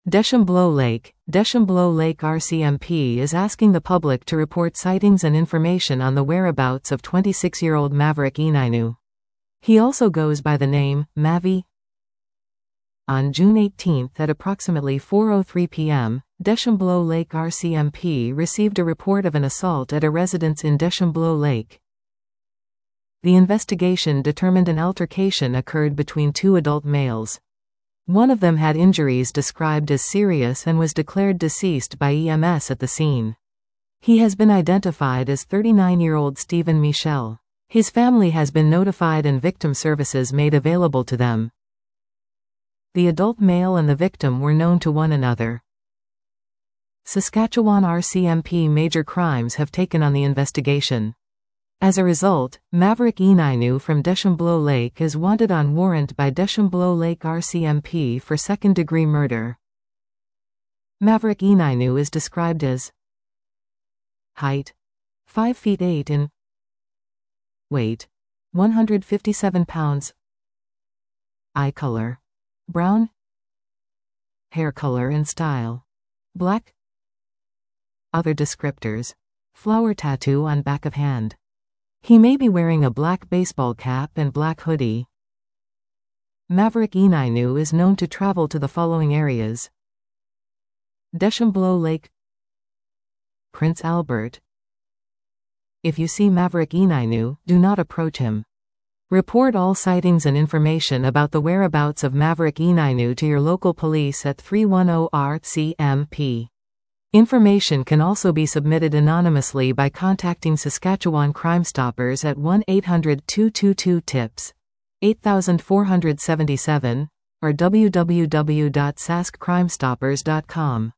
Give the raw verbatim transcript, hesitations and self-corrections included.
Deschambault Lake. Deschambault Lake R C M P is asking the public to report sightings and information on the whereabouts of twenty-six-year-old Maverick Inainu. He also goes by the name Mavi. On June eighteenth at approximately four oh three p m, Deschambault Lake R C M P received a report of an assault at a residence in Deschambault Lake. The investigation determined an altercation occurred between two adult males. One of them had injuries described as serious and was declared deceased by E M S at the scene. He has been identified as thirty-nine-year-old Stephen Michel. His family has been notified and victim services made available to them. The adult male and the victim were known to one another. Saskatchewan R C M P major crimes have taken on the investigation. As a result, Maverick Inainu from Deschambault Lake is wanted on warrant by Deschambault Lake R C M P for second-degree murder. Maverick Inainu is described as height five feet eight in, weight one hundred fifty-seven pounds, eye color brown, hair color and style black. Other descriptors: flower tattoo on back of hand. He may be wearing a black baseball cap and black hoodie. Maverick Inainu is known to travel to the following areas: Deschambault Lake, Prince Albert. If you see Maverick Inainu, do not approach him. Report all sightings and information about the whereabouts of Maverick Inainu to your local police at three one zero R C M P. Information can also be submitted anonymously by contacting Saskatchewan Crime Stoppers at one eight hundred two two two TIPS eight four seven seven or w w w dot sask crime stoppers dot com.